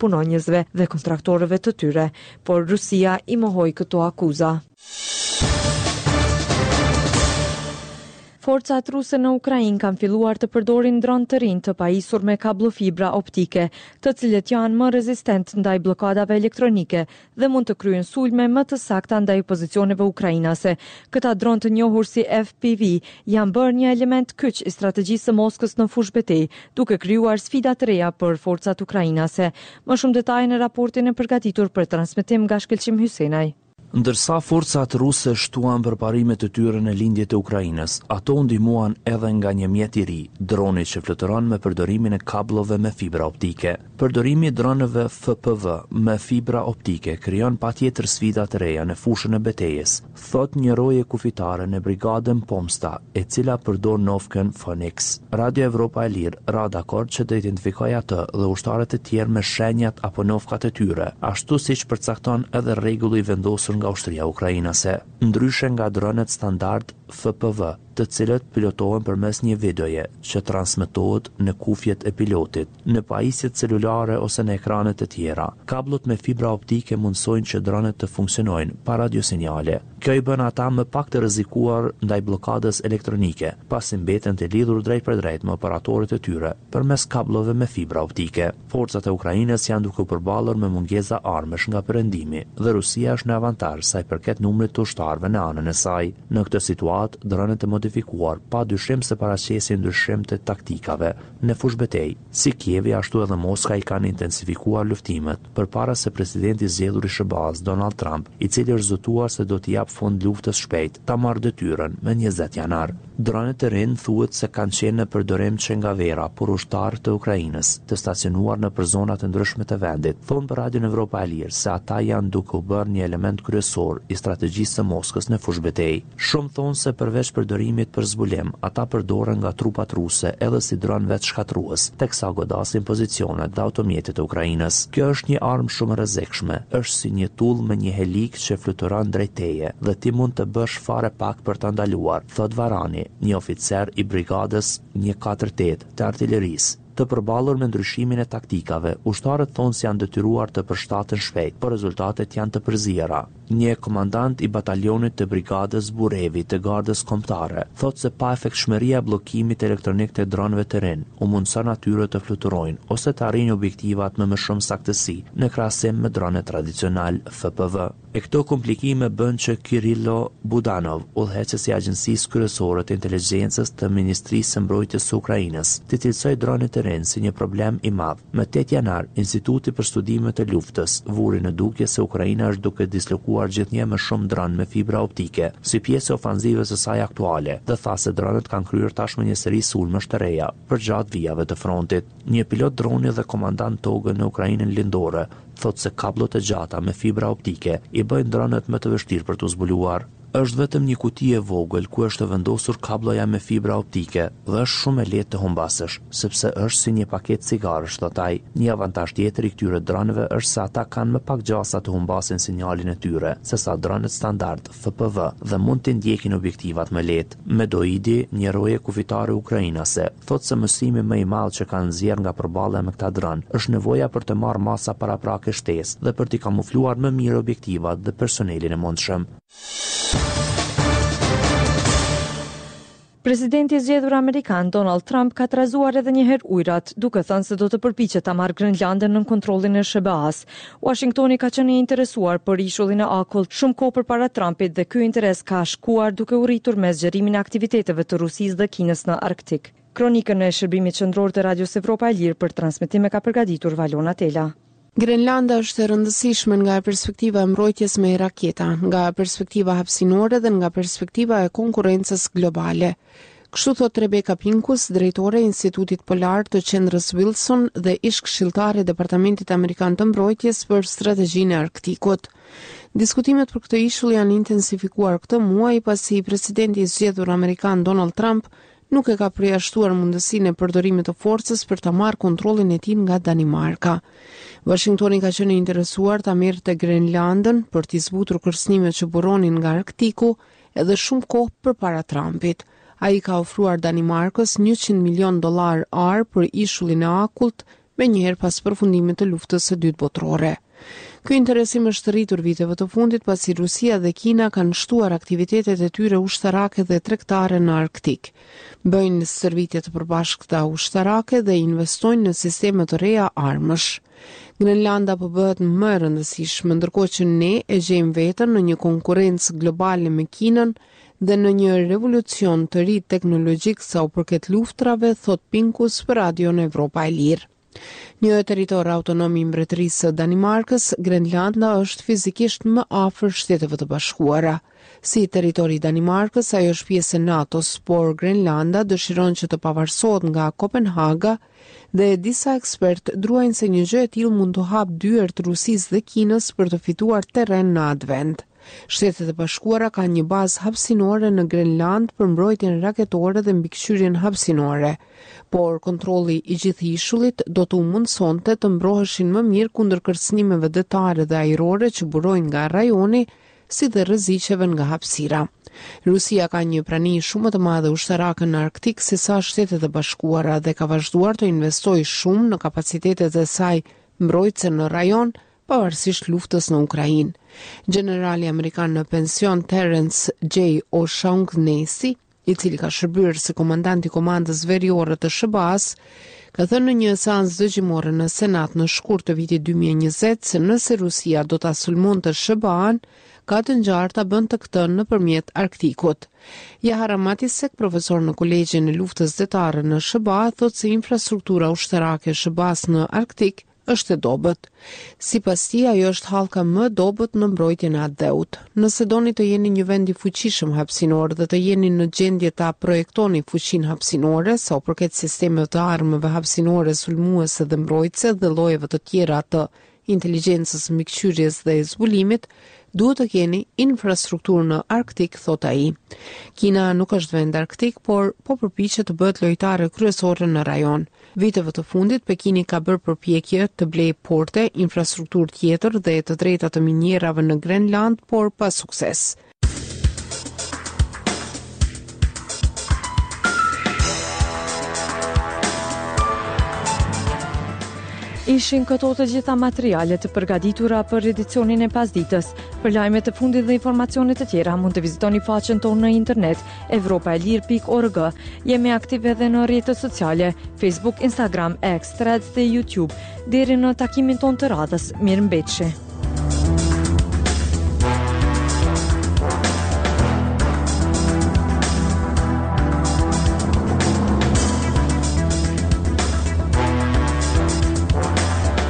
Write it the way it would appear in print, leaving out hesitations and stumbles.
punonjësve dhe kontraktorëve të tyre, por Rusia i mohoi këto akuza. Forcat ruse në Ukrainë kanë filluar të përdorin dronë të rinj të pajisur me kablo fibra optike, të cilët janë më rezistent ndaj bllokadave elektronike dhe mund të kryejnë sulme më të sakta ndaj pozicioneve ukrainase. Këta dronë të njohur si FPV janë bërë një element kyç i strategjisë së Moskës në fushë betejë, duke krijuar sfida të reja për forcat ukrainase. Më shumë detaje në raportin e përgatitur për transmetim nga Shkëlqim Hysenaj. Ndërsa forcat ruse shtuan përparimet e tyre në lindjet e Ukrainës, ato u ndihmuan edhe nga një mjet i ri, droni që fluturon me përdorimin e kablove me fibra optike. Përdorimi i dronëve FPV me fibra optike krijon patjetër sfida të reja në fushën e betejës, thot një roje kufitare në brigadën Pomsta, e cila përdor nofkën Phoenix. Radio Evropa e Lirë ra dakord që të identifikojë atë dhe ushtarët e tjerë me shenjat apo nofkat e tyre, ashtu siç përcakton edhe rregulli i vendosur nga ushtria ukrainase, ndryshe nga dronet standard FPV, të cilët pilotohen përmes një videoje që transmetohet në kufjet e pilotit, në pajisjet celulare ose në ekranet e tjera. Kablot me fibra optike mundsojnë që dronet të funksionojnë pa radiosinjale. Kjo i bën ata më pak të rrezikuar ndaj bllokadës elektronike, pasi mbeten të lidhur drejt për drejt me operatorët e tyre përmes kablove me fibra optike. Forcat e Ukrainës janë duke u përballur me mungesa armësh nga perëndimi dhe Rusia është në avantazh sa i përket numrit të ushtarëve në anën e saj. Në këtë situatë, dronet e modifikuar pa dyshim se paraqesin ndryshim të taktikave në fushë betejë. Si Kievi ashtu edhe Moska i kanë intensifikuar luftimet përpara se presidenti zgjedhur i SBA-s Donald Trump, i cili është zotuar se do të jap fund luftës shpejt, ta marrë detyrën me 20 janar. Dronet e rinj thuhet se kanë qenë në përdorim që nga vera por ushtarë të Ukrainës, të stacionuar në për zonat e ndryshme të vendit. Thonë për Radio Evropa e Lirë se ata janë duke u bërë një element kryesor i strategjisë së Moskës në fushë betejë. Shumë thonë se përveç përdorimit për zbulim, ata përdoren nga trupat ruse edhe si dron vetë shkatrues, teksa godasin pozicionet dhe automjetet e Ukrainës. Kjo është një armë shumë e rrezikshme, është si një tull me një helik që fluturon drejt teje dhe ti mund të bësh fare pak për ta ndaluar, thot Varani, një oficer i brigadës 148 të artillerisë. Të përballur me ndryshimin e taktikave, ushtarët thonë se janë detyruar të përshtaten shpejt, por rezultatet janë të përziera. Një komandant i batalionit të brigadës Burevi të gardës kombëtare thotë se pa efektshmëria e bllokimit elektronik të dronëve të rinj, u mundson atyre të fluturojnë ose të arrijnë objektivat me më shumë saktësi në krahasim me dronet tradicional FPV. E këto komplikime bën që Kirillo Budanov, udhëheqësi i Agjencisë Kryesore të Inteligjencës të Ministrisë së Mbrojtjes së Ukrainës, të cilësoj dronet e rinj si një problem i madh. Më 8 janar, Instituti për Studimet e Luftës vuri në dukje se Ukraina është duke dislokuar gjithnjë më shumë dronë me fibra optike, si pjesë e ofanzivës së saj aktuale, dhe tha se dronet kanë kryer tashmë një seri sulmesh të reja përgjatë vijave të frontit. Një pilot droni dhe komandant togë në Ukrainën lindore thotë se kablot e gjata me fibra optike i bëjnë dronet më të vështirë për të zbuluar. Është vetëm një kuti e vogël ku është vendosur kabloja me fibra optike dhe është shumë e lehtë të humbasësh, sepse është si një paketë cigarësh, thot ai. Një avantazh tjetër i këtyre dronëve është se ata kanë më pak gjasa të humbasin sinjalin e tyre sesa dronet standard FPV dhe mund të ndjekin objektivat më lehtë. Medoidi, një roje kufitare ukrainase, thotë se mësimi më i madh që kanë nxjerr nga përballja me këta dronë është nevoja për të marrë masa paraprake shtesë dhe për të kamufluar më mirë objektivat dhe personelin e mundshëm. Presidenti i zgjedhur amerikan Donald Trump ka trazuar edhe një herë ujërat, duke thënë se do të përpiqet ta marrë Grenlandën në kontrollin e SBA-s. Washingtoni ka qenë i interesuar për ishullin e akull shumë kohë përpara Trumpit dhe ky interes ka shkuar duke u rritur me zgjerimin e aktiviteteve të Rusisë dhe Kinës në Arktik. Kronikën e shërbimit qendror të Radios Evropa e Lirë për transmetim ka përgatitur Valona Tela. Grenlanda është e rëndësishme nga perspektiva e mbrojtjes me raketa, nga perspektiva hapësinore dhe nga perspektiva e konkurrencës globale. Kështu thot Rebecca Pincus, drejtore e Institutit Polar të Qendrës Wilson dhe ish këshilltare e Departamentit Amerikan të Mbrojtjes për strategjinë e Arktikut. Diskutimet për këtë ishull janë intensifikuar këtë muaj pasi presidenti i zgjedhur amerikan Donald Trump nuk e ka përjashtuar mundësinë e përdorimit të forcës për ta marrë kontrollin e tij nga Danimarka. Washingtoni ka qenë interesuar ta merrte Grenlandën për t'i zbutur kërcënimet që burronin nga Arktiku edhe shumë kohë përpara Trumpit. Ai ka ofruar Danimarkës $100 milion për ishullin e akullt menjëherë pas përfundimit të luftës së dytë botërore. Ky interesim është rritur viteve të fundit pasi Rusia dhe Kina kanë shtuar aktivitetet e tyre ushtarake dhe tregtare në Arktik. Bëjnë stërvitje të përbashkëta ushtarake dhe investojnë në sisteme të reja armësh. Grenlanda po bëhet më e rëndësishme, ndërkohë që ne e gjejmë veten në një konkurrencë globale me Kinën dhe në një revolucion të ri teknologjik sa u përket luftrave, thot Pinkus për Radion Evropa e Lirë. Një territor autonom i Mbretërisë së Danimarkës, Grenlanda është fizikisht më afër Shteteve të Bashkuara. Si territori i Danimarkës, ajo është pjesë e NATO-s, por Grenlanda dëshiron që të pavarësohet nga Kopenhaga dhe disa ekspertë druajnë se një gjë e tillë mund të hapë dyert Rusisë dhe Kinës për të fituar terren në atë vend. Shtetet e Bashkuara kanë një bazë hapësinore në Grenland për mbrojtjen raketore dhe mbikëqyrjen hapësinore, por kontrolli i gjithë ishullit do t'u mundsonte të mbroheshin më mirë kundër kërcënimeve detare dhe ajrore që burojnë nga rajoni, si dhe rreziqeve nga hapësira. Rusia ka një prani shumë të madhe ushtarake në Arktik se sa Shtetet e Bashkuara dhe ka vazhduar të investojë shumë në kapacitetet e saj mbrojtëse në rajon, pavarësisht luftës në Ukrainë. Generali amerikan në pension Terence J. O'Shaughnessy, i cili ka shërbyer si komandant i komandës veriore të SBA-s, ka thënë në një seancë dëgjimore në Senat në shkurt të vitit 2020 se nëse Rusia do ta sulmonte SBA-n, ka të ngjarta bën të këtë nëpërmjet Arktikut. Jahara Matisek, profesor në Kolegjin e Luftës Detare në SBA, thotë se infrastruktura ushtarake e SBA-s në Arktik është e dobët. Sipas tij, ajo është hallka më e dobët në mbrojtjen e atë dheut. Nëse doni të jeni një vend i fuqishëm hapësinor dhe të jeni në gjendje ta projektoni fuqinë hapësinore, sa u përket sistemeve të armëve hapësinore sulmuese dhe mbrojtëse dhe llojeve të tjera të inteligjencës mbikëqyrjes dhe zbulimit, duhet të keni infrastrukturë në Arktik, thot ai. Kina nuk është vend arktik, por po përpiqet të bëhet lojtare kryesore në rajon. Viteve të fundit, Pekini ka bërë përpjekje të blejë porte, infrastrukturë tjetër dhe të drejta të minjerave në Grenland, por pa sukses. Ishin këto të gjitha materialet të përgatitura për edicionin e pasditës. Për lajmet të fundit dhe informacionet të tjera mund të vizitoni faqen tonë në internet evropaelir.org. Jemi aktive edhe në rrjetet sociale, Facebook, Instagram, X, Threads dhe YouTube. Deri në takimin tonë të radhës, mirëmbëjtje.